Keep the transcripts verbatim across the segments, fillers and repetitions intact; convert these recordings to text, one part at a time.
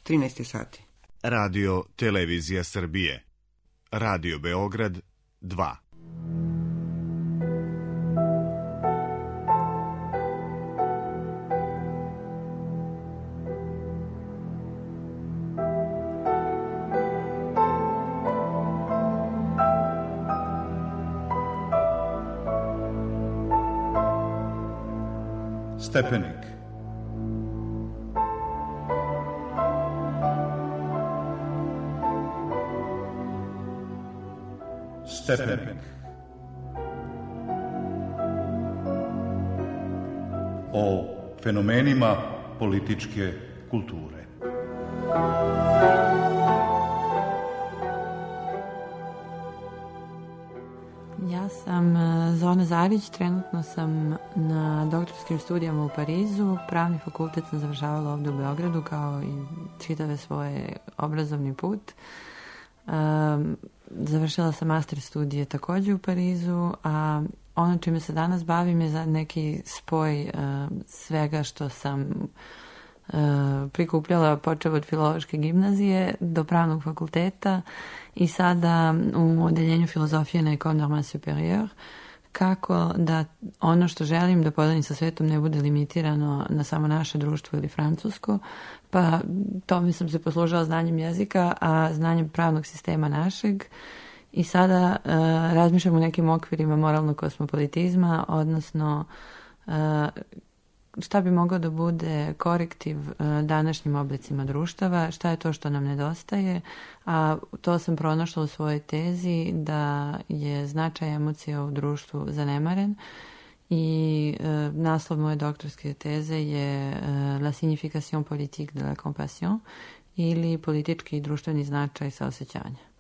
trinaest je sati. Radio Televizija Srbije. Radio Beograd dva. Stepenik. Stepenik. O fenomenima političke kulture. Ja sam Zona Zarić, trenutno sam na doktorskim studijama u Parizu, pravni fakultet sam završavala ovdje u Beogradu kao i čitave svoje obrazovni put. Um, završila sam master studije također u Parizu, a ono čime se danas bavim je za neki spoj uh, svega što sam uh, prikupljala počev od filološke gimnazije do pravnog fakulteta i sada u odeljenju filozofije na École Normale Supérieure, kako da ono što želim da podelim sa svetom ne bude limitirano na samo naše društvo ili francusko, pa tome sam se poslužila znanjem jezika, a znanjem pravnog sistema našeg i sada uh, razmišljam u nekim okvirima moralnog kosmopolitizma, odnosno uh, šta bi moglo da bude korektiv uh, današnjim oblicima društava, šta je to što nam nedostaje, a to sam pronašla u svojoj tezi da je značaj emocija u društvu zanemaren i uh, naslov moje doktorske teze je uh, La signification politique de la compassion ili politički i društveni značaj saosećanja.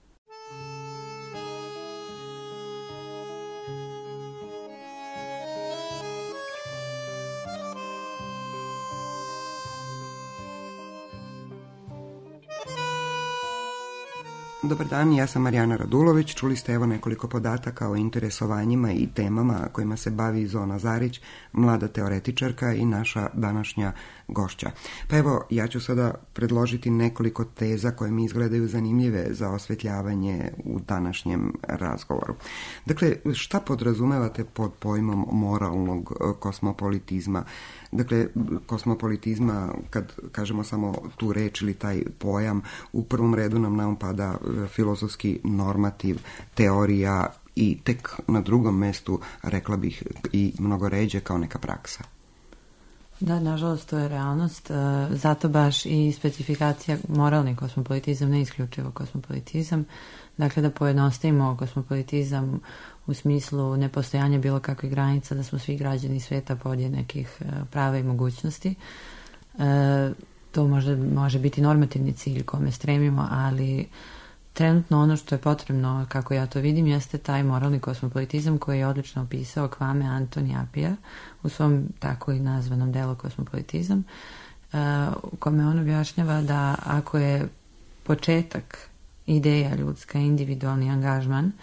Dobar dan, ja sam Marijana Radulović. Čuli ste evo nekoliko podataka o interesovanjima i temama kojima se bavi Zona Zarić, mlada teoretičarka i naša današnja gošća. Pa evo, ja ću sada predložiti nekoliko teza koje mi izgledaju zanimljive za osvetljavanje u današnjem razgovoru. Dakle, šta podrazumevate pod pojmom moralnog kosmopolitizma? Dakle, kosmopolitizma, kad kažemo samo tu reč ili taj pojam, u prvom redu nam nam pada filozofski normativ, teorija i tek na drugom mestu, rekla bih, i mnogo ređe kao neka praksa. Da, nažalost, to je realnost. Zato baš i specifikacija moralni kosmopolitizam, ne isključivo kosmopolitizam. Dakle, da pojednostavimo kosmopolitizam u smislu nepostojanja bilo kakvih granica, da smo svi građani sveta podjednakih prava i mogućnosti. To može, može biti normativni cilj kome stremimo, ali trenutno ono što je potrebno, kako ja to vidim, jeste taj moralni kosmopolitizam koji je odlično opisao Kwame Anthony Appiah u svom tako i nazvanom delu Kosmopolitizam, u kome on objašnjava da ako je početak ideja ljudska, individualni angažman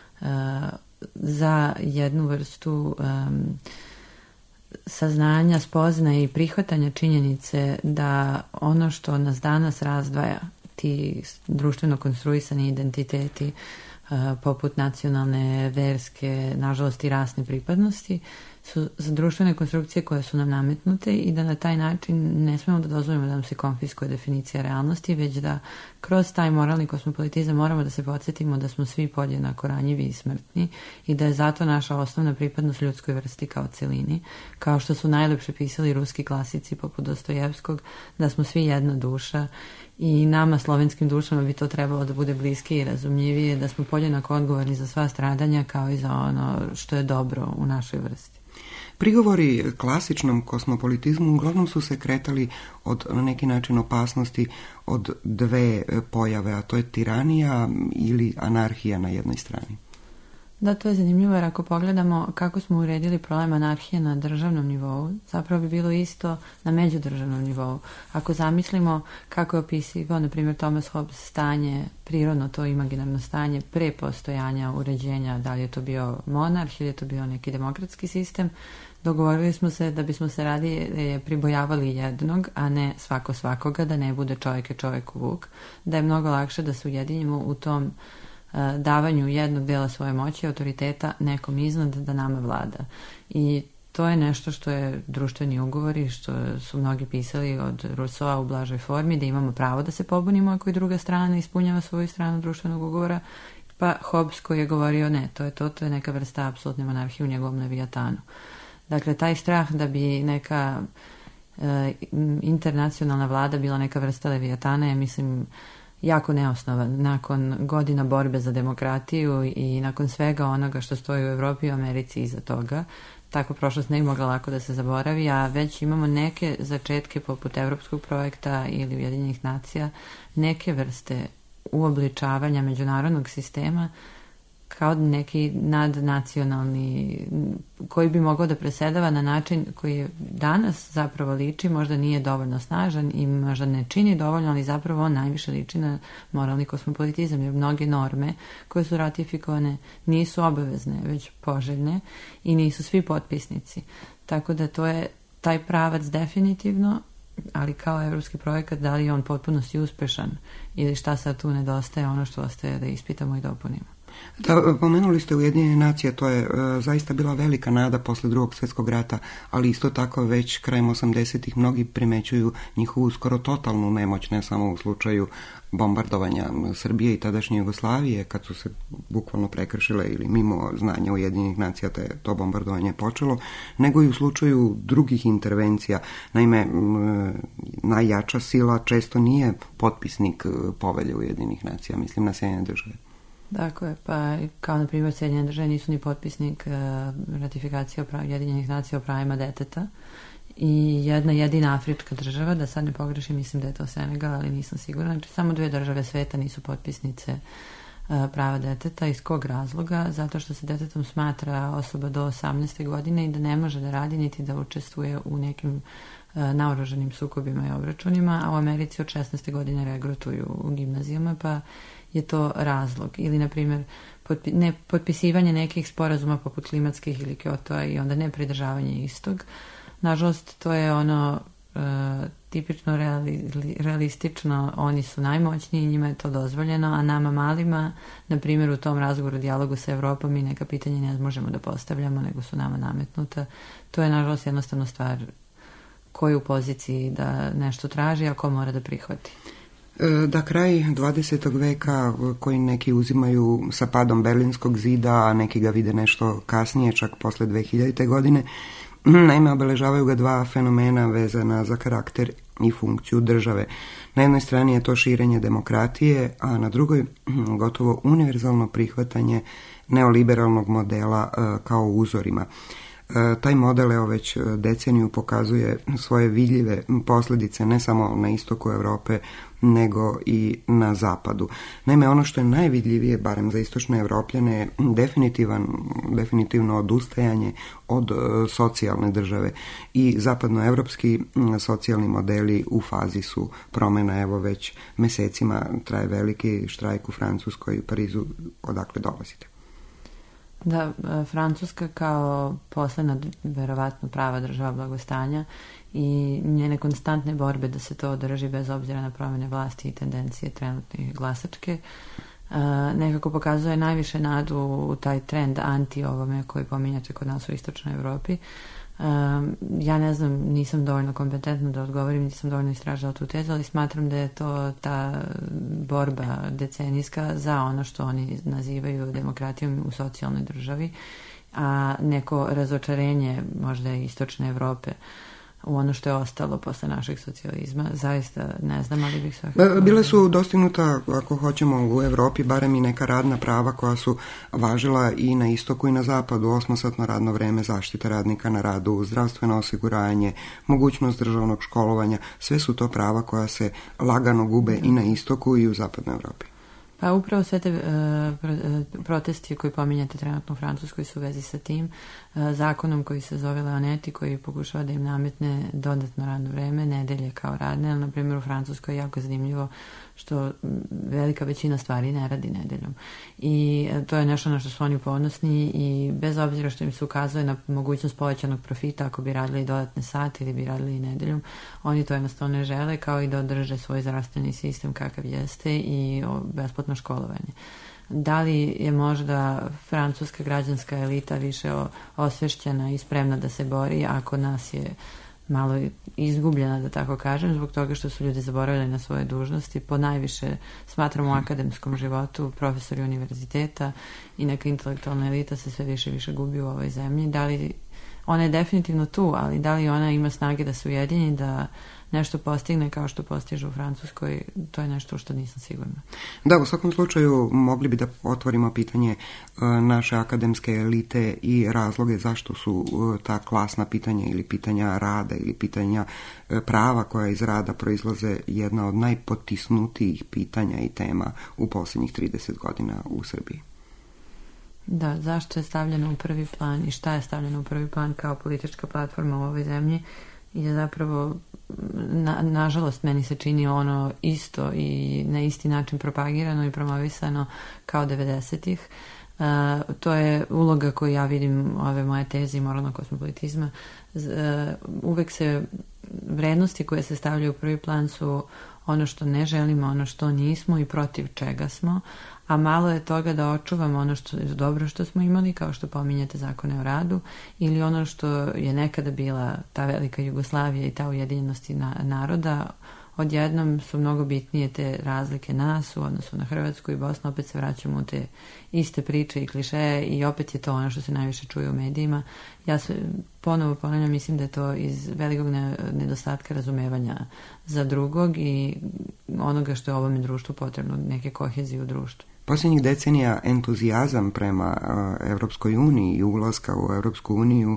za jednu vrstu um, saznanja, spoznaje i prihvatanja činjenice da ono što nas danas razdvaja, ti društveno konstruisani identiteti uh, poput nacionalne, verske, nažalost i rasne pripadnosti, su društvene konstrukcije koje su nam nametnute i da na taj način ne smemo da dozvolimo da nam se konfiskuje definicija realnosti, već da kroz taj moralni kosmopolitizam moramo da se podsjetimo da smo svi podjednako ranjivi i smrtni i da je zato naša osnovna pripadnost ljudskoj vrsti kao celini, kao što su najlepše pisali ruski klasici poput Dostojevskog, da smo svi jedna duša i nama slovenskim dušama bi to trebalo da bude bliskije i razumljivije, da smo podjednako odgovorni za sva stradanja kao i za ono što je dobro u našoj vrsti. Prigovori klasičnom kosmopolitizmu uglavnom su se kretali od na neki način opasnosti od dve pojave, a to je tiranija ili anarhija na jednoj strani. Da, to je zanimljivo jer ako pogledamo kako smo uredili problem anarhije na državnom nivou, zapravo bi bilo isto na međudržavnom nivou. Ako zamislimo kako je opisivao, na primjer, Thomas Hobbes stanje, prirodno to imaginarno stanje pre postojanja uređenja, da li je to bio monarh ili je to bio neki demokratski sistem, dogovorili smo se da bismo se radije pribojavali jednog, a ne svako svakoga, da ne bude čovjek je čovjek vuk, da je mnogo lakše da se ujedinimo u tom davanju jednog dela svoje moći, autoriteta nekom iznad da nama vlada. I to je nešto što je društveni ugovori, što su mnogi pisali od Rousseau u blažoj formi, da imamo pravo da se pobunimo ako i druga strana ispunjava svoju stranu društvenog ugovora, pa Hobbes koji je govorio ne, to je to, to je neka vrsta apsolutne monarhije u njegovom Leviatanu. Dakle, taj strah da bi neka e, internacionalna vlada bila neka vrsta Leviatana je, mislim, jako neosnovan. Nakon godina borbe za demokratiju i nakon svega onoga što stoji u Evropi i u Americi iza toga, tako prošlost ne bi mogla lako da se zaboravi, a već imamo neke začetke poput evropskog projekta ili Ujedinjenih nacija, neke vrste uobličavanja međunarodnog sistema kao neki nadnacionalni, koji bi mogao da presedava na način koji je danas zapravo liči, možda nije dovoljno snažan i možda ne čini dovoljno, ali zapravo on najviše liči na moralni kosmopolitizam, jer mnoge norme koje su ratifikovane nisu obavezne, već poželjne i nisu svi potpisnici. Tako da to je taj pravac definitivno, ali kao evropski projekat, da li je on potpunosti uspešan ili šta sad tu nedostaje, ono što ostaje da ispitamo i dopunimo. Da, pomenuli ste Ujedinjene nacije, to je e, zaista bila velika nada posle drugog svjetskog rata, ali isto tako već krajem osamdesetih mnogi primećuju njihovu skoro totalnu nemoć, ne samo u slučaju bombardovanja Srbije i tadašnje Jugoslavije, kad su se bukvalno prekršile ili mimo znanja Ujedinjenih nacija te to bombardovanje počelo, nego i u slučaju drugih intervencija. Naime, m, najjača sila često nije potpisnik povelje Ujedinjenih nacija, mislim na Sjedinjene države. Tako je, pa kao na primjer Sjedinjene države nisu ni potpisnik uh, ratifikacije Ujedinjenih nacija o pravima deteta i jedna jedina afrička država, da sad ne pogrešim, mislim da je to Senegal, ali nisam sigurna, znači samo dve države sveta nisu potpisnice uh, prava deteta. Iz kog razloga? Zato što se detetom smatra osoba do osamnaeste godine i da ne može da radi niti da učestvuje u nekim uh, naoružanim sukobima i obračunima, a u Americi od šesnaeste godine regrutuju u gimnazijama, pa je to razlog. Ili, na primjer, potpi, ne, potpisivanje nekih sporazuma poput klimatskih ili Kyotoa i onda ne pridržavanje istog. Nažalost, to je ono uh, tipično reali, realistično, oni su najmoćniji, njima je to dozvoljeno, a nama malima, na primjer, u tom razgovoru, dijalogu sa Evropom, mi neka pitanja ne možemo da postavljamo, nego su nama nametnuta. To je, nažalost, jednostavno stvar ko je u poziciji da nešto traži, a ko mora da prihvati. Da, kraj dvadesetog veka koji neki uzimaju sa padom Berlinskog zida, a neki ga vide nešto kasnije, čak posle dve hiljadite. godine, naime obeležavaju ga dva fenomena vezana za karakter i funkciju države. Na jednoj strani je to širenje demokratije, a na drugoj gotovo univerzalno prihvatanje neoliberalnog modela kao uzorima. Taj model, evo već deceniju, pokazuje svoje vidljive posljedice ne samo na istoku Europe, nego i na zapadu. Naime, ono što je najvidljivije, barem za istočne Evropljane, je definitivan, definitivno odustajanje od socijalne države i zapadnoevropski socijalni modeli u fazi su promjena. Evo već mesecima traje veliki štrajk u Francuskoj i Parizu, odakle dolazite. Da, Francuska kao poslednja verovatno prava država blagostanja i njene konstantne borbe da se to održi bez obzira na promjene vlasti i tendencije trenutne glasačke, nekako pokazuje najviše nadu u taj trend anti ovome koji pominjate kod nas u istočnoj Evropi. Um, ja ne znam, nisam dovoljno kompetentna da odgovorim, nisam dovoljno istražila tu tezu, ali smatram da je to ta borba decenijska za ono što oni nazivaju demokratijom u socijalnoj državi, a neko razočarenje možda istočne Evrope u ono što je ostalo posle našeg socijalizma. Zaista ne znam, ali bih svakako... Bile su dostignuta, ako hoćemo, u Evropi barem i neka radna prava koja su važila i na istoku i na zapadu. Osmosatno radno vreme, zaštita radnika na radu, zdravstveno osiguranje, mogućnost državnog školovanja. Sve su to prava koja se lagano gube i na istoku i u zapadnoj Evropi. Pa upravo sve te uh, protesti koji pominjate trenutno u Francuskoj su u vezi sa tim uh, zakonom koji se zove Leonetti, koji pokušava da im nametne dodatno radno vreme, nedelje kao radne, ali na primjer u Francuskoj je jako zanimljivo što velika većina stvari ne radi nedeljom. I to je nešto na što su oni ponosni i bez obzira što im se ukazuje na mogućnost povećanog profita ako bi radili dodatne sate ili bi radili i nedeljom, oni to jednostavno ne žele, kao i da održe svoj zdravstveni sistem kakav jeste i besplatno školovanje. Da li je možda francuska građanska elita više osvešćena i spremna da se bori, ako nas je malo izgubljena, da tako kažem, zbog toga što su ljudi zaboravili na svoje dužnosti. Po najviše smatramo u akademskom životu profesori univerziteta i neka intelektualna elita se sve više i više gubi u ovoj zemlji. Da li ona je definitivno tu, ali da li ona ima snage da se ujedini, da nešto postigne kao što postiže u Francuskoj, to je nešto što nisam sigurna. Da, u svakom slučaju mogli bi da otvorimo pitanje naše akademske elite i razloge zašto su ta klasna pitanja ili pitanja rada ili pitanja prava koja iz rada proizlaze jedna od najpotisnutijih pitanja i tema u posljednjih trideset godina u Srbiji. Da, zašto je stavljeno u prvi plan i šta je stavljeno u prvi plan kao politička platforma u ovoj zemlji je zapravo, na, nažalost, meni se čini ono isto i na isti način propagirano i promovisano kao devedesetih. Uh, to je uloga koju ja vidim ove moje teze i moralnog kosmopolitizma. Uh, uvek se vrednosti koje se stavljaju u prvi plan su ono što ne želimo, ono što nismo i protiv čega smo, a malo je toga da očuvamo ono što je dobro što smo imali, kao što pominjate zakone o radu, ili ono što je nekada bila ta velika Jugoslavija i ta ujedinjenost na, naroda. Odjednom su mnogo bitnije te razlike nas u odnosu na Hrvatsku i Bosnu, opet se vraćamo u te iste priče i klišeje i opet je to ono što se najviše čuje u medijima. Ja se ponovo ponavljam, mislim da je to iz velikog nedostatka razumevanja za drugog i onoga što je ovome društvu potrebno, neke kohezije u društvu. Posljednjih decenija entuzijazam prema uh, Evropskoj uniji i ulaska u Evropsku uniju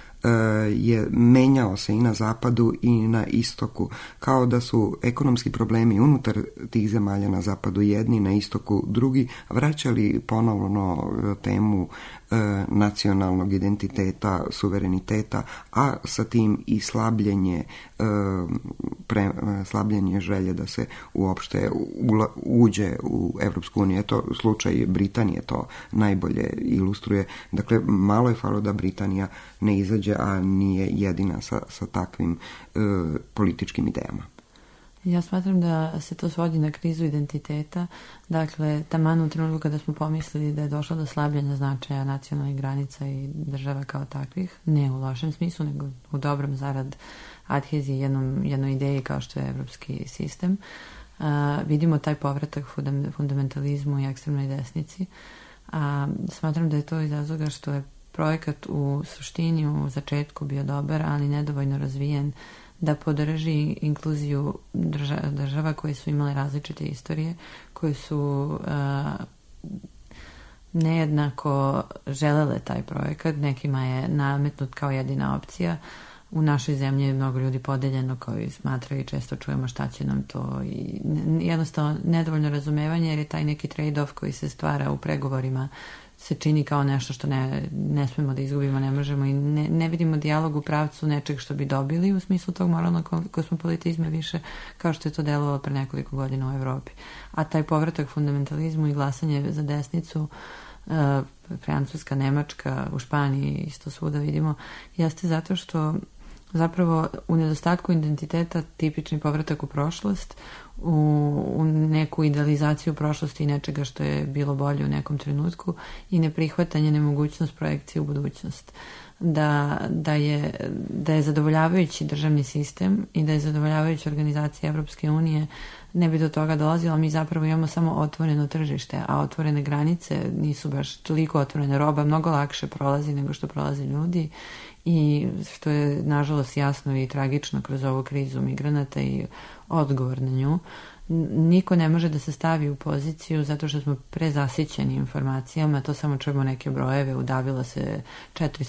je menjao se i na zapadu i na istoku, kao da su ekonomski problemi unutar tih zemalja na zapadu jedni, na istoku drugi, vraćali ponovno temu e, nacionalnog identiteta, suvereniteta, a sa tim i slabljenje, e, pre, slabljenje želje da se uopšte ula, uđe u Evropsku uniju. Eto, slučaj Britanije to najbolje ilustruje. Dakle, malo je falo da Britanija ne izađe, a nije jedina sa, sa takvim e, političkim idejama. Ja smatram da se to svodi na krizu identiteta. Dakle, taman u trenutku kada smo pomislili da je došlo do slabljenja značaja nacionalnih granica i država kao takvih, ne u lošem smislu, nego u dobrom zarad adheziji jednom, jednoj ideji kao što je evropski sistem, uh, vidimo taj povratak fundamentalizmu i ekstremnoj desnici. A smatram da je to iz razloga što je projekat u suštini u začetku bio dobar, ali nedovoljno razvijen da podrži inkluziju država, država koje su imale različite istorije, koje su uh, nejednako želele taj projekat. Nekima je nametnut kao jedina opcija. U našoj zemlji je mnogo ljudi podeljeno koji smatraju i često čujemo šta će nam to i jednostavno nedovoljno razumevanje, jer je taj neki trade-off koji se stvara u pregovorima se čini kao nešto što ne, ne smemo da izgubimo, ne možemo i ne, ne vidimo dijalog u pravcu nečeg što bi dobili u smislu tog moralnog kosmopolitizma više, kao što je to delovalo pre nekoliko godina u Evropi. A taj povratak fundamentalizmu i glasanje za desnicu, uh, Francuska, Nemačka, u Španiji isto svuda vidimo, jeste zato što zapravo u nedostatku identiteta tipični povratak u prošlost, u, u neku idealizaciju prošlosti i nečega što je bilo bolje u nekom trenutku i neprihvatanje, nemogućnost projekcije u budućnost. Da, da, je, da je zadovoljavajući državni sistem i da je zadovoljavajuća organizacija Evropske unije, ne bi do toga dolazilo. Mi zapravo imamo samo otvoreno tržište, a otvorene granice nisu baš toliko otvorene. Roba mnogo lakše prolazi nego što prolaze ljudi i što je nažalost jasno i tragično kroz ovu krizu migranata i odgovor na nju. Niko ne može da se stavi u poziciju zato što smo prezasićeni informacijama, to samo čujemo neke brojeve, udavilo se četiristo ljudi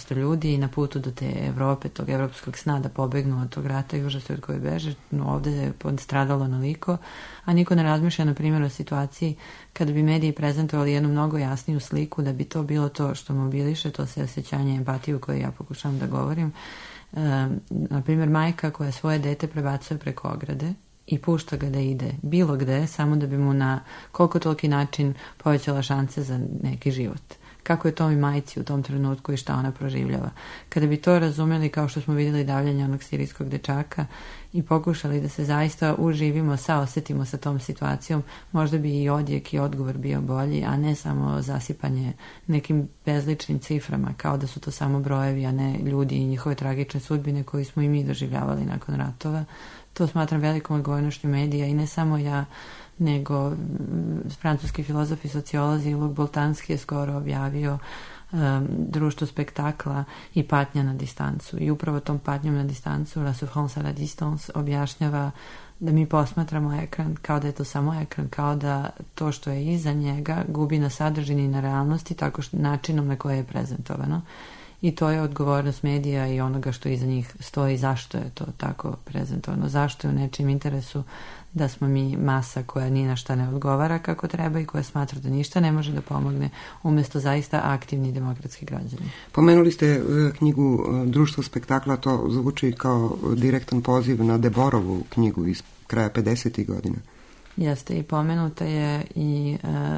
ljudi na putu do te Evrope, tog evropskog sna da pobegnu od tog rata i užasa od koje beže. No, ovde je stradalo naliko, a niko ne razmišlja, na primjer, o situaciji kada bi mediji prezentovali jednu mnogo jasniju sliku, da bi to bilo to što mobiliše, to se osjećanje empatiju koje ja pokušavam da govorim. E, na primjer, majka koja svoje dete prebacuje preko ograde i pušta ga da ide bilo gde, samo da bi mu na koliko toliki način povećala šanse za neki život. Kako je to i majci u tom trenutku i šta ona proživljava. Kada bi to razumeli, kao što smo vidjeli davljanje onog sirijskog dečaka, i pokušali da se zaista uživimo, saosetimo sa tom situacijom, možda bi i odjek i odgovor bio bolji, a ne samo zasipanje nekim bezličnim ciframa, kao da su to samo brojevi, a ne ljudi i njihove tragične sudbine koji smo i mi doživljavali nakon ratova. To smatram velikom odgovornošću medija i ne samo ja, nego francuski filozof i sociolozi Luc Boltanski je skoro objavio um, društvo spektakla i patnja na distancu. I upravo tom patnjom na distancu, La souffrance à la distance, objašnjava da mi posmatramo ekran kao da je to samo ekran, kao da to što je iza njega gubi na sadržini i na realnosti tako što, načinom na koje je prezentovano. I to je odgovornost medija i onoga što iza njih stoji, zašto je to tako prezentovano, zašto je u nečijem interesu da smo mi masa koja ni na šta ne odgovara kako treba i koja smatra da ništa ne može da pomogne, umjesto zaista aktivni demokratski građani. Pomenuli ste knjigu Društvo spektakla, to zvuči kao direktan poziv na Deborovu knjigu iz kraja pedesetih godina. Jeste, i pomenuta je i uh,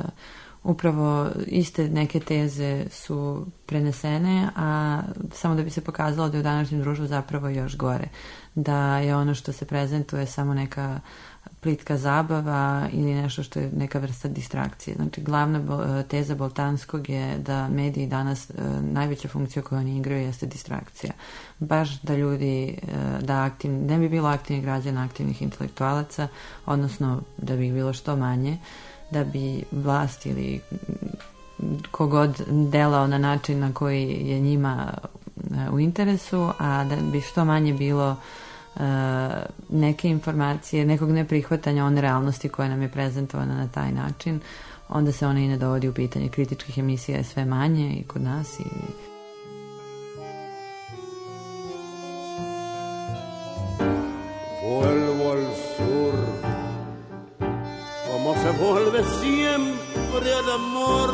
upravo iste neke teze su prenesene, a samo da bi se pokazalo da je u današnjem društvu zapravo još gore. Da je ono što se prezentuje samo neka plitka zabava ili nešto što je neka vrsta distrakcije. Znači, glavna teza Boltanskog je da mediji danas, najveća funkcija koju oni igraju jeste distrakcija. Baš da ljudi, da aktivni, ne bi bilo aktivnih građana, aktivnih intelektualaca, odnosno da bi ih bilo što manje, da bi vlast ili kogod delao na način na koji je njima u interesu, a da bi što manje bilo uh, neke informacije, nekog neprihvatanja one realnosti koja nam je prezentovana na taj način, onda se ona i ne dovodi u pitanje. Kritičkih emisija je sve manje i kod nas i Vuelvo al sur como se vuelve siempre al amor.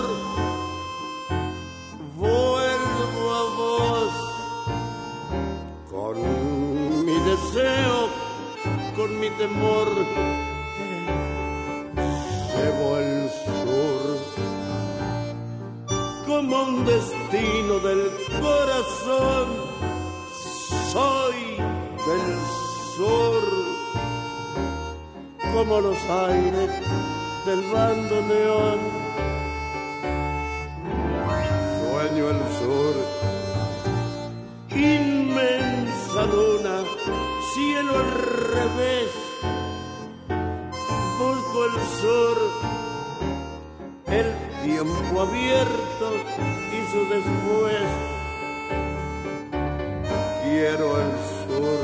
Vuelvo a vos con mi deseo, con mi temor. Llevo el sur como un destino del corazón. Soy del sur como los aires del bandoneón. Sueño el sur, inmensa luna, cielo al revés. Busco el sur, el tiempo abierto y su después. Quiero el sur,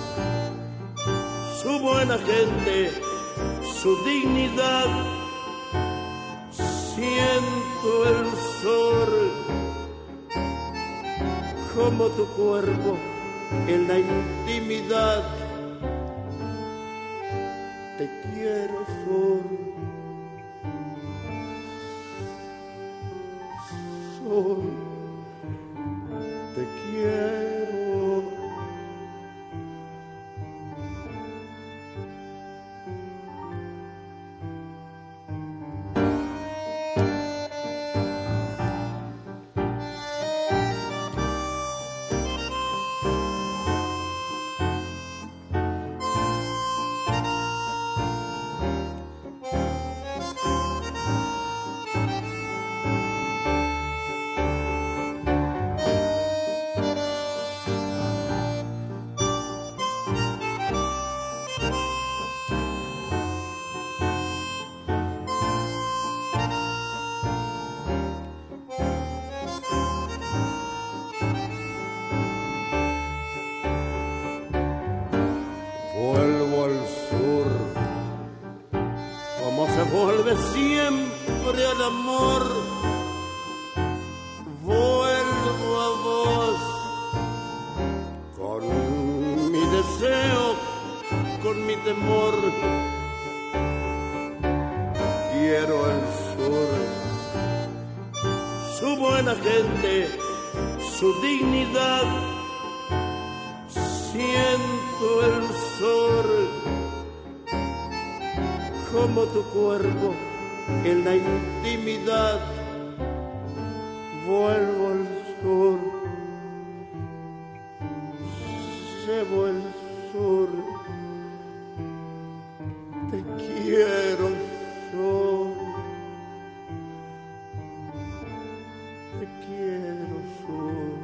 su buena gente, su dignidad. Siento el sur como tu cuerpo en la intimidad. Te quiero, sur, sur, te quiero. Vuelve siempre al amor. Vuelvo a vos deseo con mi temor. Quiero el sur, su buena gente, su dignidad. Siento el sol como tu cuerpo en la intimidad. Vuelvo al sur, llevo el sur, te quiero sur, te quiero sur.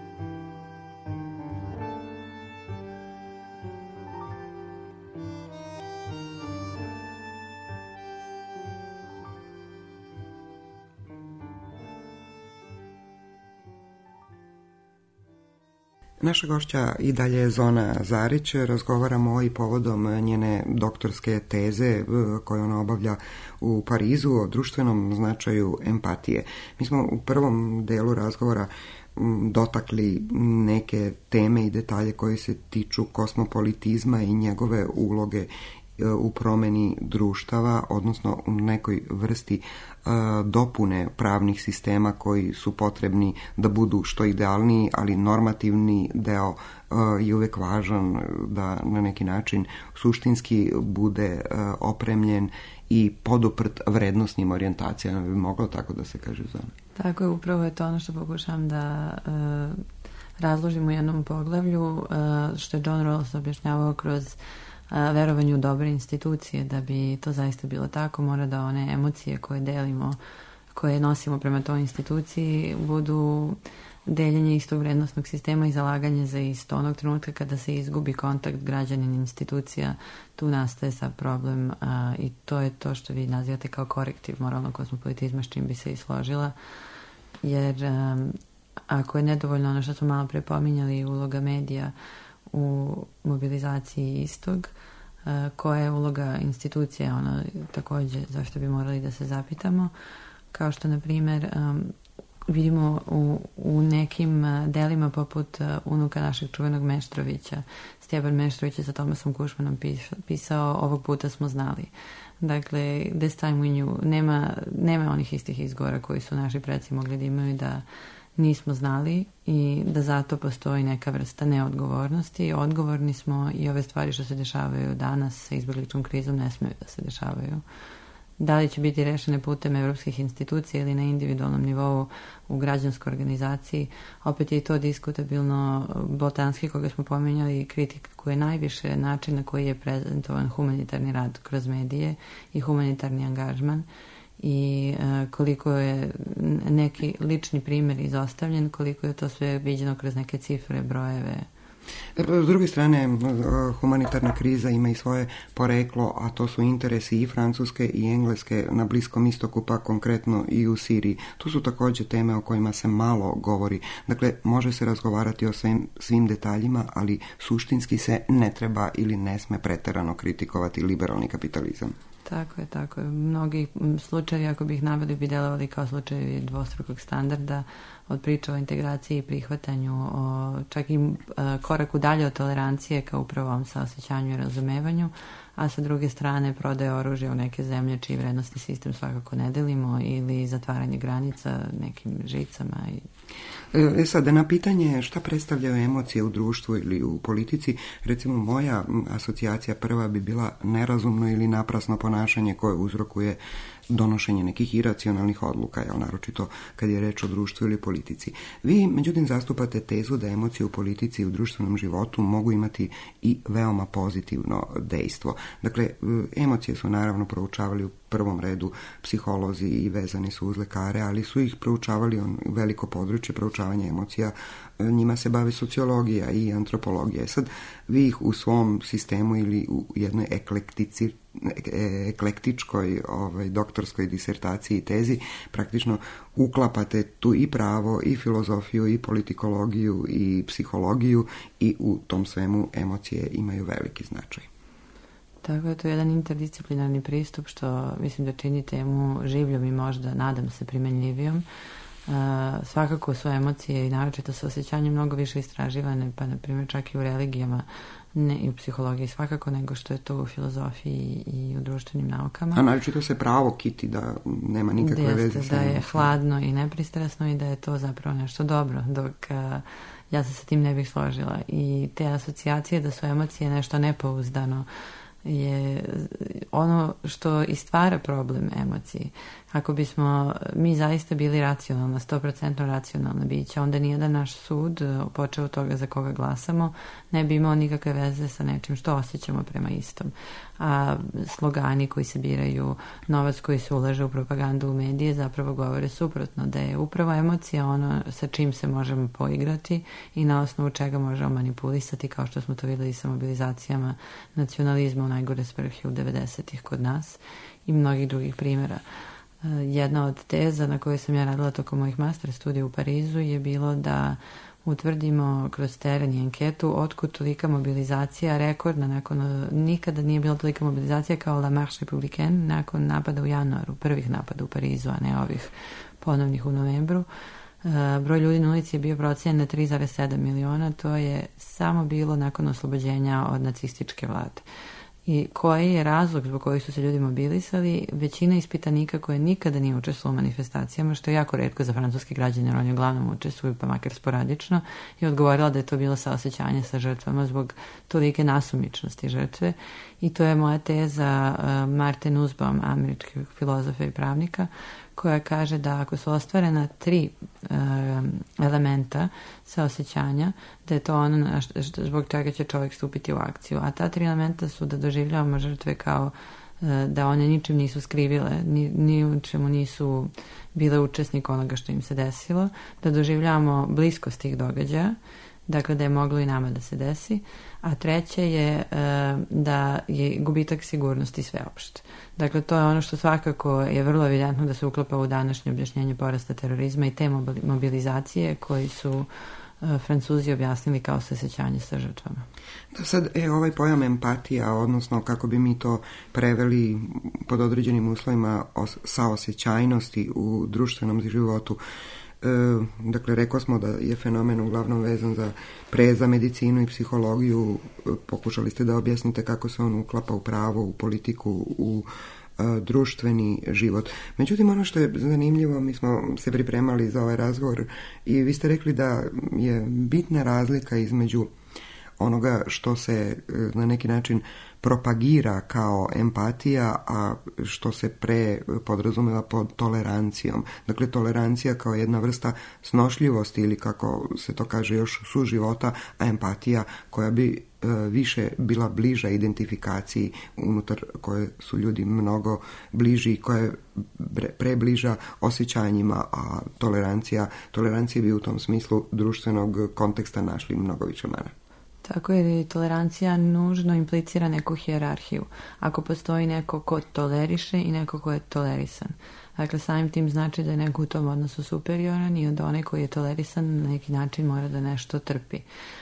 Naša gošća i dalje je Zona Zarić. Razgovaramo i povodom njene doktorske teze koju ona obavlja u Parizu o društvenom značaju empatije. Mi smo u prvom delu razgovora dotakli neke teme i detalje koji se tiču kosmopolitizma i njegove uloge u promeni društava, odnosno u nekoj vrsti uh, dopune pravnih sistema koji su potrebni da budu što idealniji, ali normativni deo uh, je uvek važan da na neki način suštinski bude uh, opremljen i poduprt vrednostnim orijentacijama, bi moglo tako da se kaže, Zona. Tako je, upravo je to ono što pokušam da uh, razložim u jednom poglavlju, uh, što je John Rawls objašnjavao kroz verovanju u dobre institucije. Da bi to zaista bilo tako, mora da one emocije koje delimo, koje nosimo prema toj instituciji, budu deljenje istog vrednostnog sistema i zalaganje za isto. Onog trenutka kada se izgubi kontakt građanin institucija, tu nastaje sad problem a, i to je to što vi nazivate kao korektiv moralnog kosmopolitizma, s čim bi se i složila. Jer a, ako je nedovoljno ono što smo malo pre pominjali, uloga medija u mobilizaciji istog, koja je uloga institucije, ono takođe zašto bi morali da se zapitamo, kao što na primer um, vidimo u, u nekim delima poput uh, unuka našeg čuvenog Meštrovića. Stjepan Meštrović je sa Tomasom Kušmanom pisao, pisao ovog puta smo znali. Dakle, this time we knew. Nema, nema onih istih izgovora koji su naši preci mogli da imaju, da nismo znali i da zato postoji neka vrsta neodgovornosti. Odgovorni smo i ove stvari što se dešavaju danas sa izbjegličkom krizom ne smeju da se dešavaju. Da li će biti rešene putem evropskih institucija ili na individualnom nivou u građanskoj organizaciji, opet je i to diskutabilno. Botanski, koga smo pominjali, kritikuje najviše način na koji je prezentovan humanitarni rad kroz medije i humanitarni angažman i uh, koliko je neki lični primjer izostavljen, koliko je to sve viđeno kroz neke cifre, brojeve. S druge strane, humanitarna kriza ima i svoje poreklo, a to su interesi i Francuske i Engleske na Bliskom istoku, pa konkretno i u Siriji. Tu su također teme o kojima se malo govori. Dakle, može se razgovarati o svim, svim detaljima, ali suštinski se ne treba ili ne sme preterano kritikovati liberalni kapitalizam. Tako je, tako je. Mnogi slučajevi, ako bi ih naveli, bi delovali kao slučajevi dvostrukog standarda, od priča o integraciji i prihvatanju, o čak i koraku dalje od tolerancije kao upravo ovom saosećanju i razumevanju, a sa druge strane prodaje oružje u neke zemlje čiji vrednostni sistem svakako ne delimo, ili zatvaranje granica nekim žicama. I... E sad, na pitanje šta predstavljaju emocije u društvu ili u politici, recimo moja asocijacija prva bi bila nerazumno ili naprasno ponašanje koje uzrokuje donošenje nekih iracionalnih odluka, jel, naročito kad je reč o društvu ili politici. Vi, međutim, zastupate tezu da emocije u politici i u društvenom životu mogu imati i veoma pozitivno dejstvo. Dakle, emocije su naravno proučavali u prvom redu psiholozi i vezani su uz lekare, ali su ih proučavali on veliko područje proučavanja emocija, njima se bavi sociologija i antropologija. Sad, vi ih u svom sistemu ili u jednoj eklektici eklektičkoj ovaj, doktorskoj disertaciji i tezi praktično uklapate tu i pravo, i filozofiju, i politikologiju, i psihologiju, i u tom svemu emocije imaju veliki značaj. Tako je, to je jedan interdisciplinarni pristup što mislim da čini temu življom i možda, nadam se, primenljivijom. Uh, svakako su emocije i naročito sa osjećanjem mnogo više istraživane, pa na primjer čak i u religijama ne i u psihologiji svakako, nego što je to u filozofiji i u društvenim naukama. A naročito se pravo kiti da nema nikakve Jeste, veze sa da je emocijama. hladno i nepristrasno i da je to zapravo nešto dobro, dok a, ja se sa tim ne bih složila. I te asocijacije da su emocije nešto nepouzdano je ono što i stvara problem emociji. Ako bismo mi zaista bili racionalna, sto posto racionalna bića, onda nijedan naš sud, počeo od toga za koga glasamo, ne bi imao nikakve veze sa nečim što osjećamo prema istom. A slogani koji se biraju, novac koji se ulaže u propagandu u medije, zapravo govore suprotno, da je upravo emocija ono sa čim se možemo poigrati i na osnovu čega možemo manipulisati, kao što smo to videli sa mobilizacijama nacionalizma u najgore svrhe u devedesetih kod nas i mnogih drugih primjera. Jedna od teza na kojoj sam ja radila tokom mojih master studija u Parizu je bilo da utvrdimo kroz teren i anketu otkud tolika mobilizacija rekordna, nakon, nikada nije bila tolika mobilizacija kao La Marche Républicaine nakon napada u januaru, prvih napada u Parizu, a ne ovih ponovnih u novembru. Broj ljudi na ulici je bio procijenjen na tri zarez sedam miliona, to je samo bilo nakon oslobođenja od nacističke vlade. I koji je razlog zbog kojih su se ljudi mobilisali? Većina ispitanika koje nikada nije učestvovala u manifestacijama, što je jako retko za francuske građane, jer oni uglavnom učestvuju, pa makar sporadično, je odgovorila da je to bilo saosećanje sa žrtvama zbog tolike nasumičnosti žrtve. I to je moja teza uh, Marte Nussbaum, američkog filozofa i pravnika, koja kaže da ako su ostvarena tri uh, elementa saosećanja, da je to ono što, što, zbog čega će čovjek stupiti u akciju. A ta tri elementa su da doživljavamo žrtve kao uh, da one ničim nisu skrivile, ni, ni u čemu nisu bile učesnik onoga što im se desilo, da doživljavamo bliskost tih događaja, dakle da je moglo i nama da se desi, a treće je e, da je gubitak sigurnosti sveopšte. Dakle, to je ono što svakako je vrlo evidentno da se uklapa u današnje objašnjenje porasta terorizma i te mobilizacije koji su e, Francuzi objasnili kao saosećanje sa žrtvama. Da sad, e, ovaj pojam empatija, odnosno kako bi mi to preveli pod određenim uslovima saosećajnosti u društvenom životu, dakle, rekao smo da je fenomen uglavnom vezan za pre za medicinu i psihologiju. Pokušali ste da objasnite kako se on uklapa u pravo, u politiku, u uh, društveni život. Međutim, ono što je zanimljivo, mi smo se pripremali za ovaj razgovor i vi ste rekli da je bitna razlika između onoga što se na neki način propagira kao empatija, a što se pre podrazumeva pod tolerancijom. Dakle, tolerancija kao jedna vrsta snošljivosti ili kako se to kaže još suživota, a empatija koja bi e, više bila bliža identifikaciji unutar koje su ljudi mnogo bliži i koje prebliža osjećanjima, a tolerancija, tolerancija bi u tom smislu društvenog konteksta našli mnogo više mana. Tako je, i tolerancija nužno implicira neku hijerarhiju. Ako postoji neko ko toleriše i neko ko je tolerisan. Dakle, samim tim znači da je neko u tom odnosu superioran i da onaj koji je tolerisan na neki način mora da nešto trpi.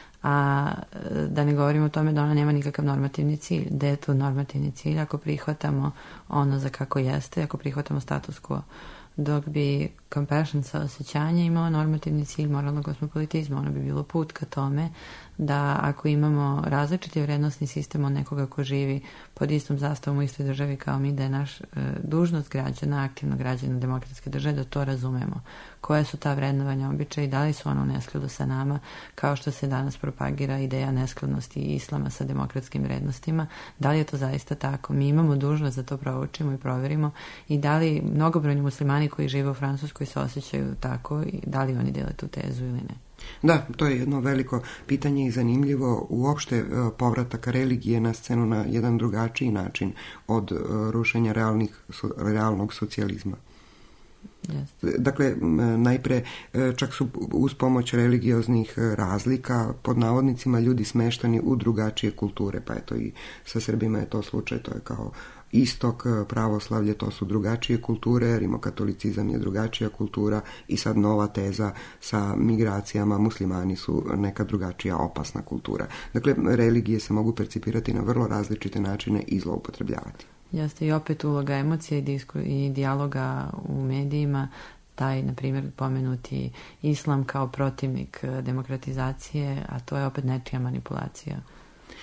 A da ne govorimo o tome da ona nema nikakav normativni cilj. Da je to normativni cilj ako prihvatamo ono za kako jeste, ako prihvatamo status quo. Dok bi compassion, saosećanje, imao normativni cilj moralnog kosmopolitizma. Ono bi bilo put ka tome da ako imamo različiti vrednostni sistem od nekoga ko živi pod istom zastavom u istoj državi kao mi, da je naš e, dužnost građana, aktivno građana demokratske države, da to razumemo. Koje su ta vrednovanja, običaja i da li su ono u neskladu sa nama, kao što se danas propagira ideja neskladnosti islama sa demokratskim vrednostima. Da li je to zaista tako? Mi imamo dužnost da to proučimo i proverimo i da li mnogobrojni muslimani koji žive u Francuskoj se osjećaju tako i da li oni dele tu tezu ili ne. Da, to je jedno veliko pitanje i zanimljivo uopšte povratak religije na scenu na jedan drugačiji način od rušenja realnih, realnog socijalizma. Yes. Dakle, najpre čak su uz pomoć religioznih razlika pod navodnicima ljudi smeštani u drugačije kulture, pa eto i sa Srbima je to slučaj, to je kao istok, pravoslavlje, to su drugačije kulture, rimokatolicizam je drugačija kultura i sad nova teza sa migracijama, muslimani su neka drugačija opasna kultura. Dakle, religije se mogu percipirati na vrlo različite načine i zloupotrebljavati. Jeste i opet uloga emocije i, disku, i dijaloga u medijima, taj, na primjer, pomenuti islam kao protivnik demokratizacije, a to je opet nečija manipulacija.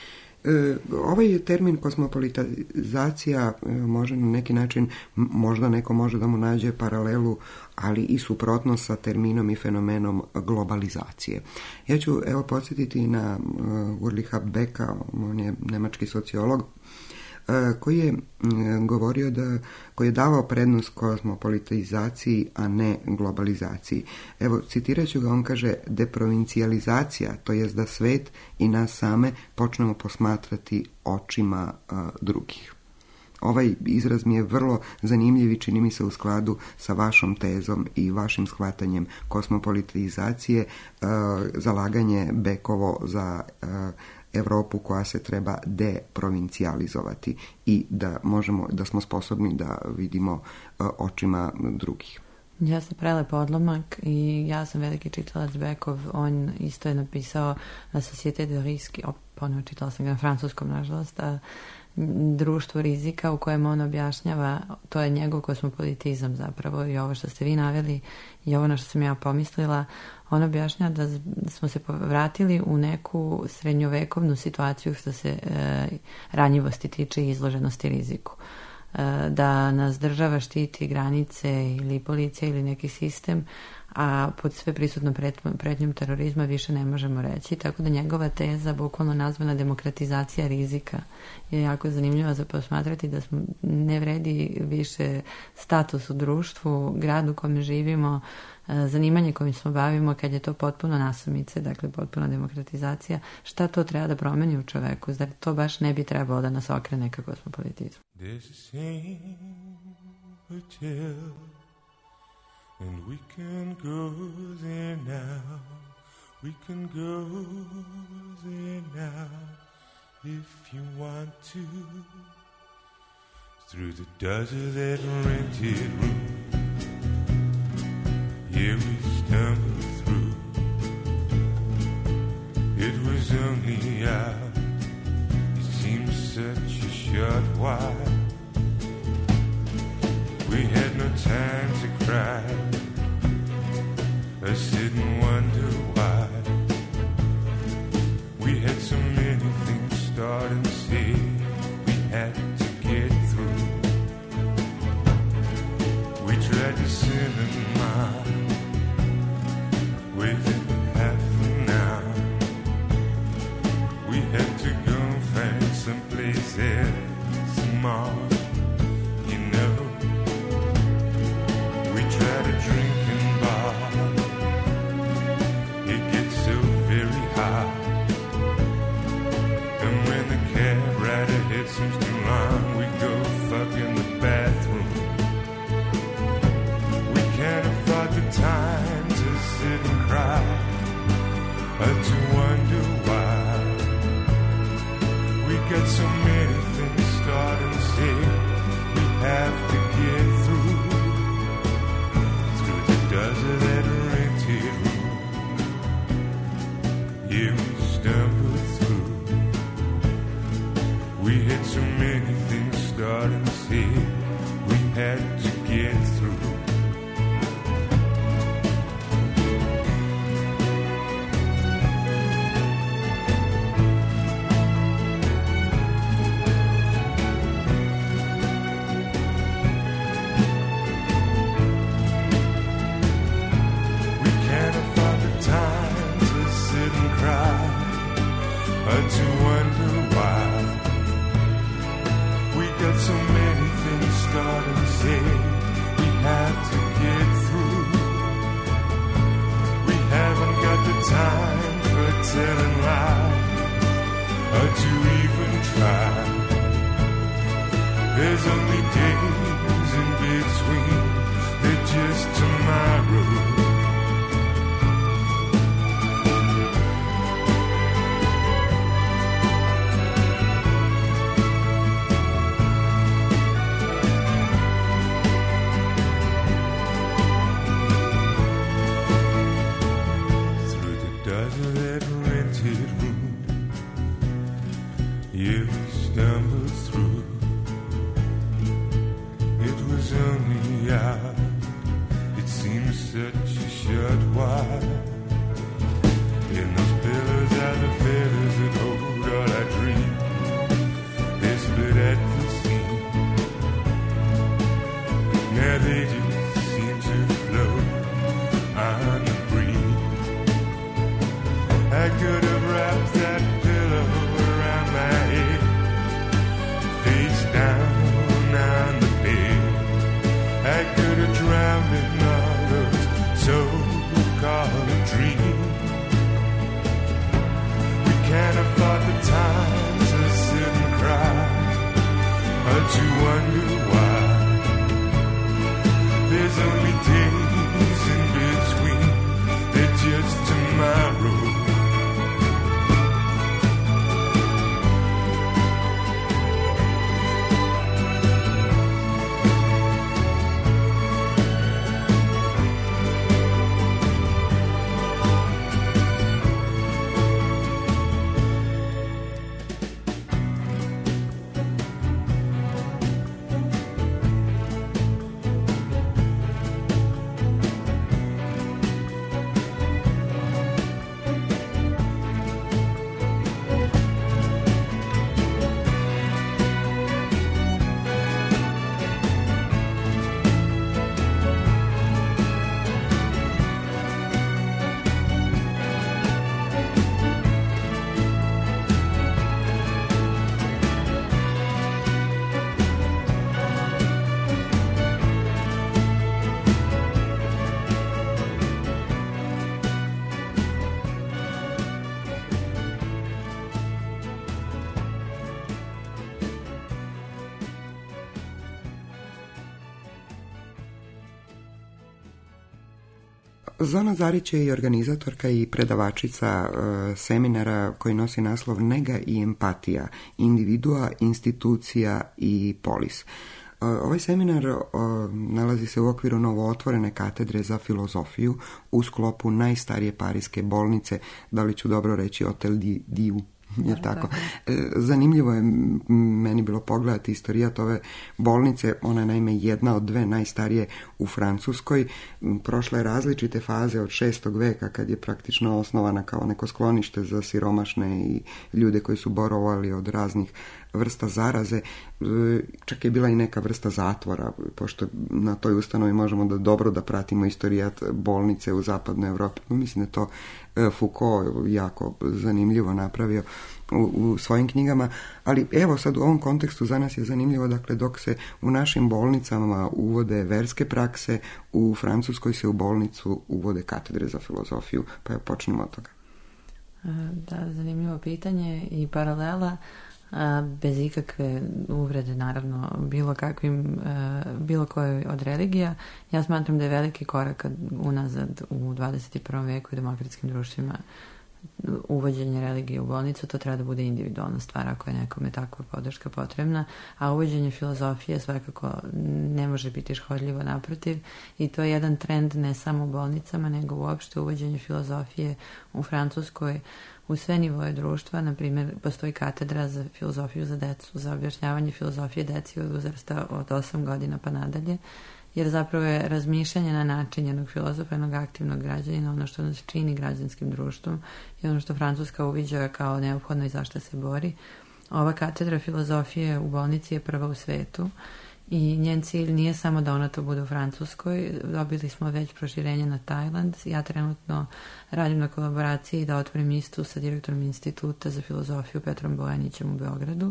E, ovaj termin kosmopolitizacija e, može na neki način, možda neko može da mu nađe paralelu, ali i suprotno sa terminom i fenomenom globalizacije. Ja ću evo podsjetiti na uh, Ulricha Becka, on je nemački sociolog, koji je govorio da, koji je davao prednost kosmopolitizaciji, a ne globalizaciji. Evo, citirat ću ga, on kaže: deprovincijalizacija, to jest da svet i nas same počnemo posmatrati očima a, drugih. Ovaj izraz mi je vrlo zanimljiv i čini mi se u skladu sa vašom tezom i vašim shvatanjem kosmopolitizacije, a, zalaganje Beckovo za a, Evropu koja se treba deprovincijalizovati i da možemo, da smo sposobni da vidimo uh, očima drugih. Ja sam prelepo odlomak i ja sam veliki čitalac Beckov. On isto je napisao Société de risque, ponovno čitala sam ga na francuskom, nažalost, a društvo rizika, u kojem on objašnjava, to je njegov kosmopolitizam zapravo, i ovo što ste vi naveli i ovo na što sam ja pomislila. On objašnjava da smo se vratili u neku srednjovekovnu situaciju što se e, ranjivosti tiče i izloženosti riziku. E, da nas država štiti, granice ili policija ili neki sistem, a pod sve prisutnom pretnjom terorizma više ne možemo reći. Tako da njegova teza, bukvalno nazvana demokratizacija rizika, je jako zanimljiva za posmatrati, da smo, ne vredi više status u društvu, gradu u kome živimo, zanimanje kojim smo bavimo, kad je to potpuno nasumice, dakle potpuna demokratizacija. Šta to treba da promeni u čoveku? Zar to baš ne bi trebalo da nas okrene ka kosmopolitizmu? And we can go there now, we can go there now, if you want to, through the desert that rented room, yeah, we stumbled through, it was only out, it seemed such a short while, we had no time to cry, I sit and wonder why. We had so many things start and say we had to get through. We tried to cinema with half an hour. We had to go and find someplace else small, you know. We tried to drink in bar. It gets so very hot, and when the cab right ahead seems too long, we go fuck in the bathroom. We can't afford the time to sit and cry, or to wonder why. We got so many things start and say we have to get through, through the desert that rented room. Yeah, we stumbled through. We had so many things start and say we had to get through. We can't afford the time to sit and cry, or to wonder why. We got so many things start and say we have to get through. We haven't got the time for telling lies, or to even try. There's only days in between, they're just tomorrow. In those pillars are the feathers that hold all our dreams. that could have drowned another's so-called dream. We can't afford the time to sit and cry, or to wonder why. There's only days in between, they're just tomorrow. Zona Zarić je i organizatorka i predavačica e, seminara koji nosi naslov Nega i empatija, individua, institucija i polis. E, ovaj seminar e, nalazi se u okviru novootvorene katedre za filozofiju u sklopu najstarije parijske bolnice, da li ću dobro reći Hotel Dieu. Je tako. Zanimljivo je meni bilo pogledati istorijat ove bolnice. Ona je naime jedna od dve najstarije u Francuskoj. Prošla je različite faze od šestog veka, kad je praktično osnovana kao neko sklonište za siromašne i ljude koji su borovali od raznih vrsta zaraze. Čak je bila i neka vrsta zatvora, pošto na toj ustanovi možemo da dobro da pratimo istorijat bolnice u zapadnoj Evropi. Mislim da to Foucault jako zanimljivo napravio u, u svojim knjigama, ali evo sad u ovom kontekstu za nas je zanimljivo, dakle, dok se u našim bolnicama uvode verske prakse, u Francuskoj se u bolnicu uvode katedre za filozofiju, pa ja počnemo od toga. Da, zanimljivo pitanje i paralela, bez ikakve uvrede naravno bilo kakvim, bilo kojoj od religija. Ja smatram da je veliki korak unazad u dvadeset i prvom veku i demokratskim društvima uvođenje religije u bolnicu. To treba da bude individualna stvar ako je nekome takva podrška potrebna, a uvođenje filozofije svakako ne može biti škodljivo, naprotiv, i to je jedan trend ne samo u bolnicama nego uopšte uvođenje filozofije u Francuskoj u sve nivoje društva. Na primjer, postoji katedra za filozofiju za decu, za objašnjavanje filozofije deci od uzrasta od osam godina pa nadalje, jer zapravo je razmišljanje na način jednog filozofa, jednog aktivnog građanina, ono što nas čini građanskim društvom i ono što Francuska uviđa kao neophodno i zašto se bori. Ova katedra filozofije u bolnici je prva u svetu i njen cilj nije samo da ona to bude u Francuskoj. Dobili smo već proširenje na Tajland. Ja trenutno radim na kolaboraciji da otvorim istu sa direktorom Instituta za filozofiju Petrom Bojanićem u Beogradu.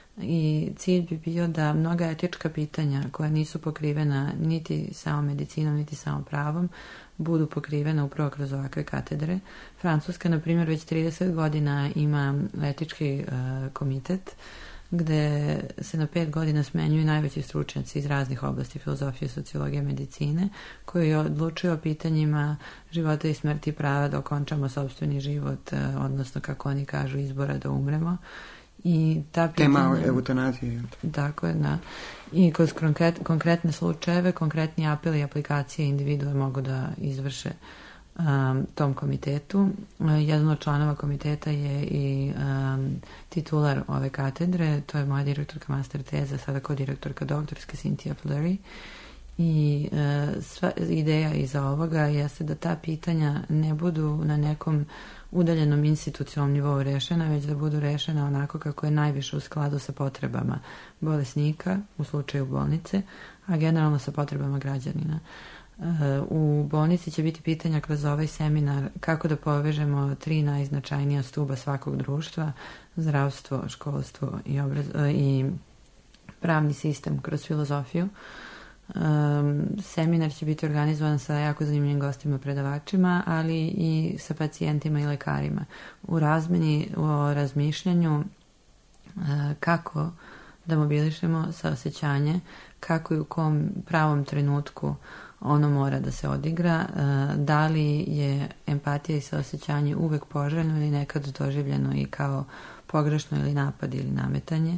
I cilj bi bio da mnoga etička pitanja koja nisu pokrivena niti samo medicinom, niti samo pravom, budu pokrivena upravo kroz ovakve katedre. Francuska, na primjer, već trideset godina ima etički uh, komitet gde se na pet godina smenjuju najveći stručnjaci iz raznih oblasti filozofije, sociologije, medicine, koji odlučuju o pitanjima života i smrti, prava da okončamo sopstveni život, uh, odnosno, kako oni kažu, izbora da umremo. I ta pitanja, tema eutanazije. Tako je, da. I kroz konkret, konkretne slučajeve, konkretni apeli i aplikacije individue mogu da izvrše um, tom komitetu. Jedan od članova komiteta je i um, titular ove katedre, to je moja direktorka master teze, sada kao direktorka doktorske Cynthia Fleury. I uh, sva ideja iza ovoga jeste da ta pitanja ne budu na nekom udaljenom institucionalnom nivou rešena, već da budu rešena onako kako je najviše u skladu sa potrebama bolesnika, u slučaju bolnice, a generalno sa potrebama građanina. U bolnici će biti pitanja kroz ovaj seminar kako da povežemo tri najznačajnija stuba svakog društva: zdravstvo, školstvo i, obraz... i pravni sistem kroz filozofiju. Um, seminar će biti organizovan sa jako zanimljivim gostima predavačima, ali i sa pacijentima i lekarima u razmeni, o razmišljanju uh, kako da mobilišemo saosećanje, kako i u kom pravom trenutku ono mora da se odigra, uh, da li je empatija i saosećanje uvek poželjno ili nekad doživljeno i kao pogrešno ili napad ili nametanje.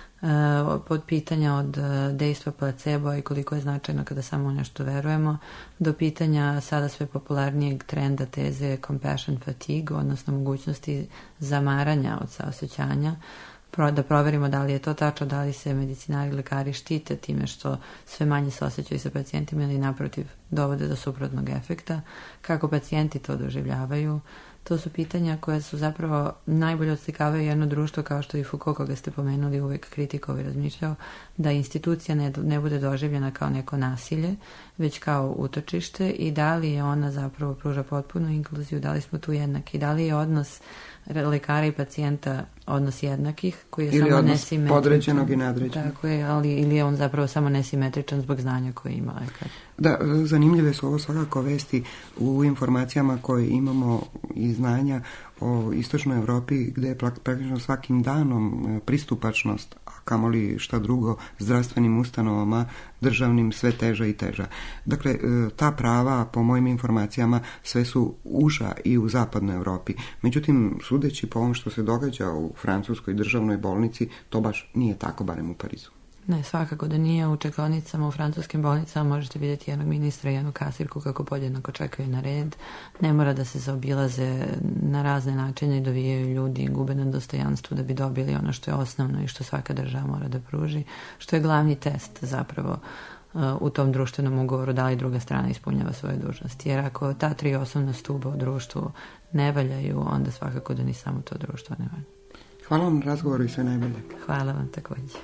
Pod pitanja od dejstva placebo i koliko je značajno kada samo u nešto verujemo, do pitanja sada sve popularnijeg trenda teze compassion fatigue, odnosno mogućnosti zamaranja od saosećanja, da proverimo da li je to tačno, da li se medicinari i lekari štite time što sve manje saosećaju sa pacijentima ili naprotiv dovode do suprotnog efekta, kako pacijenti to doživljavaju. To su pitanja koja su zapravo najbolje odslikavaju jedno društvo, kao što i Foucault, koga ste pomenuli, uvek kritikovao i razmišljao, da institucija ne, ne bude doživljena kao neko nasilje, već kao utočište, i da li je ona zapravo pruža potpunu inkluziju, da li smo tu jednaki, da li je odnos lekara i pacijenta odnos jednakih, koji je ili samo odnos nesimetričan. Podređenog i nadređenog. Tako je, ali ili je on zapravo samo nesimetričan zbog znanja koje ima lekar. Da, zanimljive su ovo svakako vesti u informacijama koje imamo i znanja o istočnoj Evropi, gde je praktično svakim danom pristupačnost, a kamoli šta drugo, zdravstvenim ustanovama, državnim, sve teža i teža. Dakle, ta prava, po mojim informacijama, sve su uža i u zapadnoj Evropi. Međutim, sudeći po ovom što se događa u francuskoj državnoj bolnici, to baš nije tako, barem u Parizu. Ne, svakako da nije. U čekaonicama u francuskim bolnicama možete vidjeti jednog ministra i jednu kasirku kako podjednako čekaju na red. Ne mora da se zaobilaze na razne načine i dovijaju ljudi i gube na dostojanstvu da bi dobili ono što je osnovno i što svaka država mora da pruži, što je glavni test zapravo u tom društvenom ugovoru, da li druga strana ispunjava svoje dužnosti. Jer ako ta tri osnovna stuba u društvu ne valjaju, onda svakako da ni samo to društvo ne valja. Hvala vam na razgovoru i sve najbolje. Hvala vam također.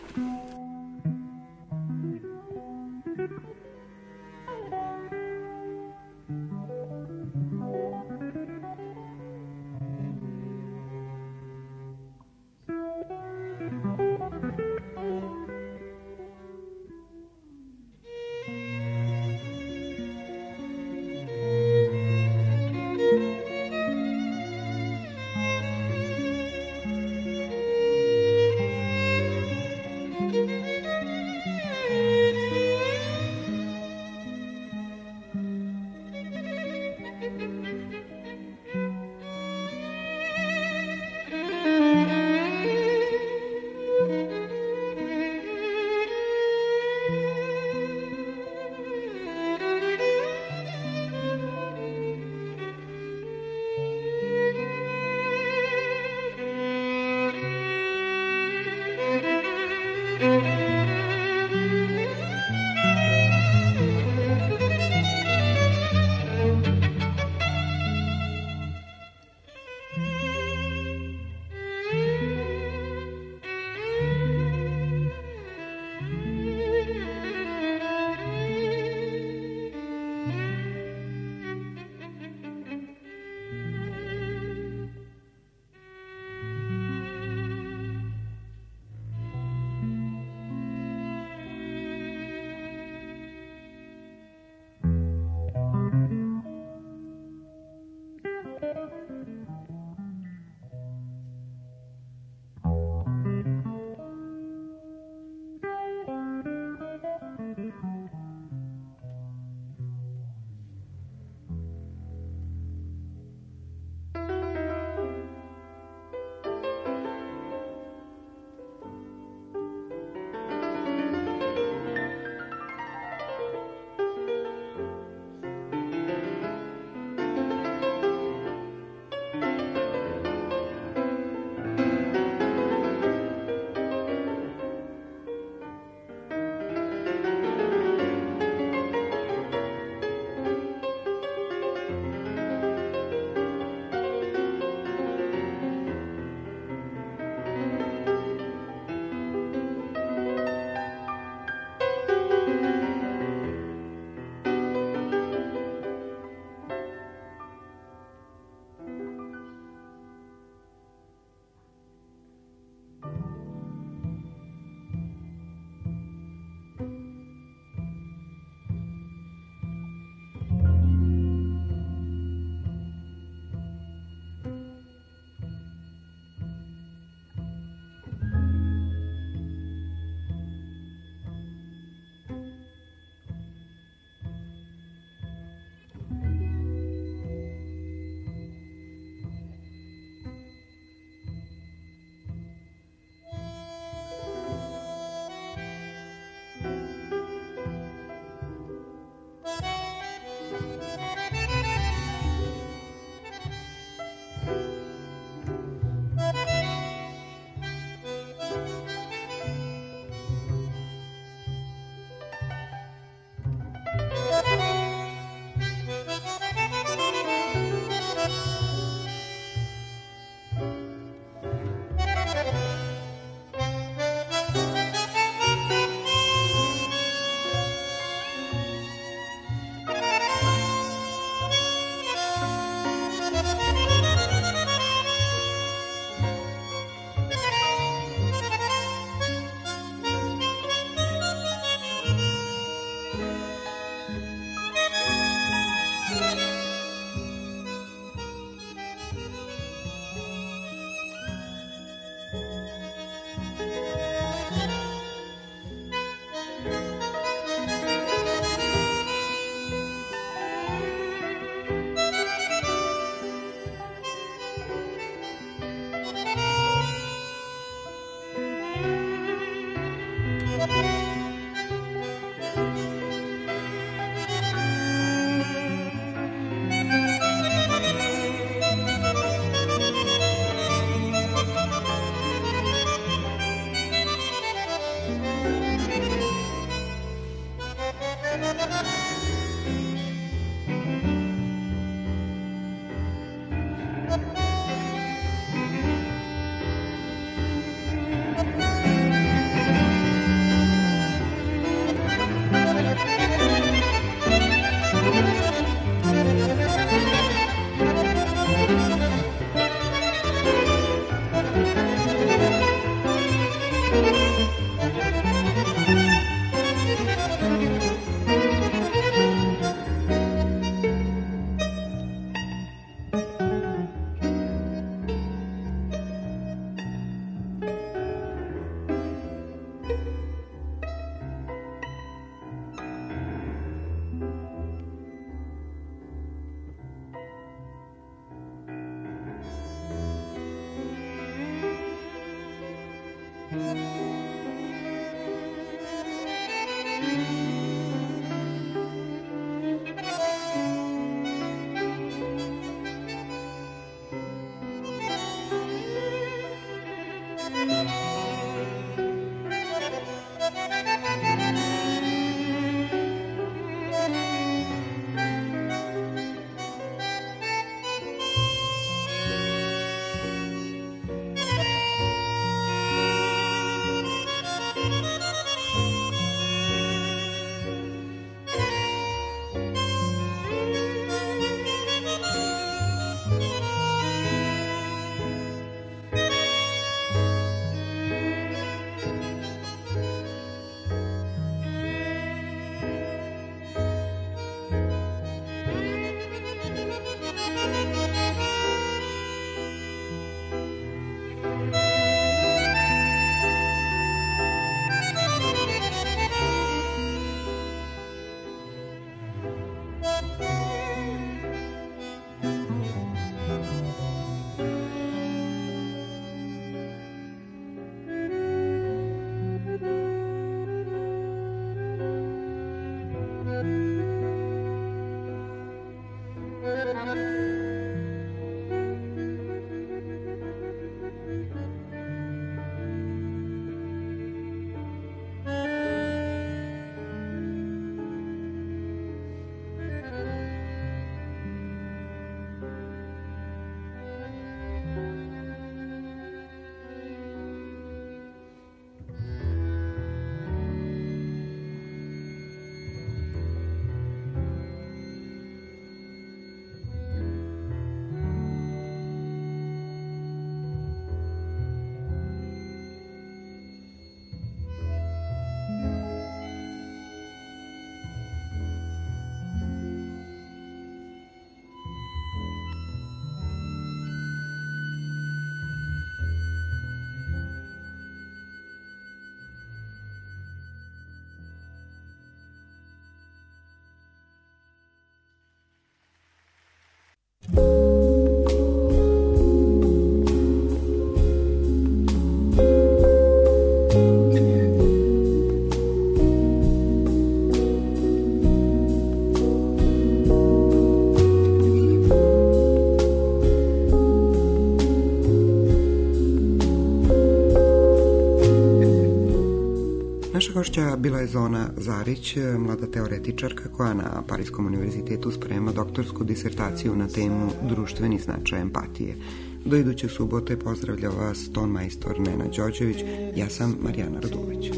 Gošća bila je Zona Zarić, mlada teoretičarka koja na Parijskom univerzitetu sprema doktorsku disertaciju na temu društveni značaj empatije. Do iduće subote pozdravlja vas ton majstor Nena Đorđević, ja sam Marijana Radulović.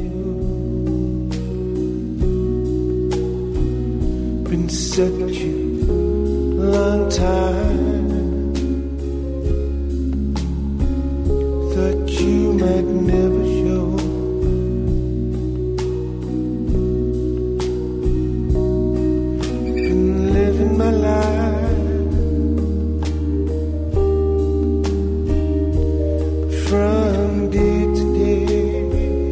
Been such a long time, thought you might never show. Been living my life from day to day,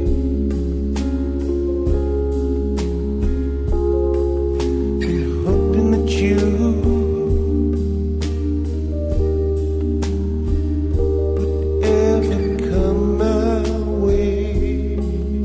been hoping that you would ever come my way.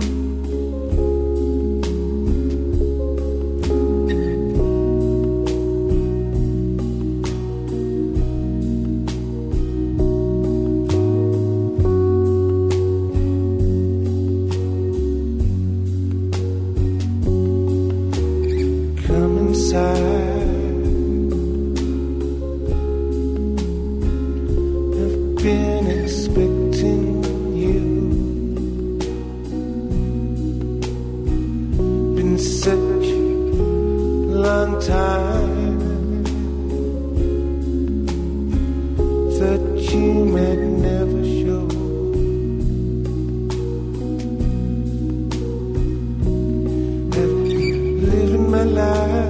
Come inside, I've been expecting you. Been such a long time, thought you might never show. I've been living my life